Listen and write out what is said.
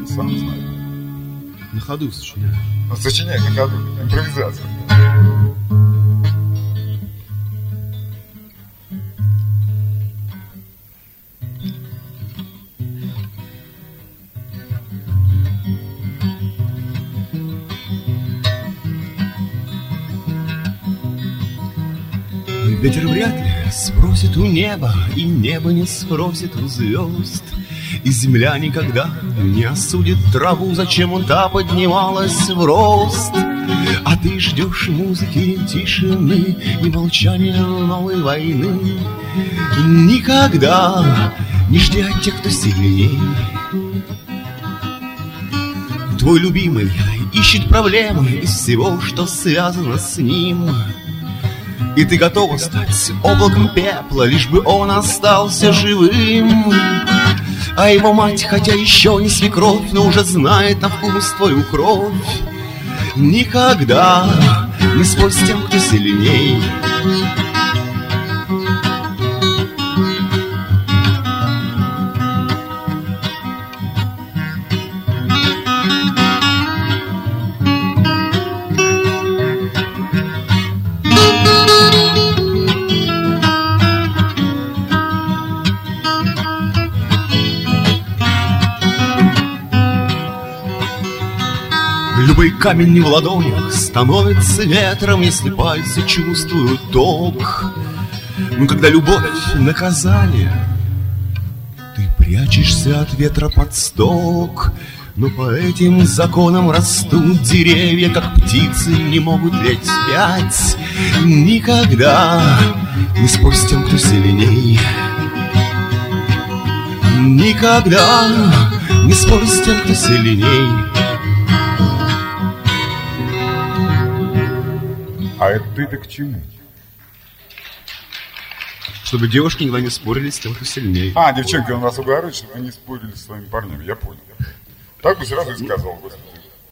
Сам знаю. На ходу сочиняю. Сочиняй на ходу. Импровизация. Ветер вряд ли спросит у неба, и небо не спросит у звезд. И земля никогда не осудит траву, зачем он та поднималась в рост. А ты ждешь музыки, тишины и молчания новой войны. Никогда не жди от тех, кто сильней. Твой любимый ищет проблемы из всего, что связано с ним. И ты готова стать облаком пепла, лишь бы он остался живым. А его мать, хотя еще не свекровь, но уже знает на вкус твою кровь. Никогда не спорь с тем, кто сильней. Любой камень в ладонях становится ветром, если пальцы чувствуют ток. Но когда любовь — наказание, ты прячешься от ветра под сток. Но по этим законам растут деревья, как птицы не могут лететь вспять. Никогда не спорь с тем, кто сильней. Никогда не спорь с тем, кто сильней. А это ты-то к чему? Чтобы девушки никогда не спорили с тем, кто сильнее. А, девчонки, он вас уговаривает, чтобы вы не спорили с своими парнями, я понял. Так бы сразу и сказал, господи.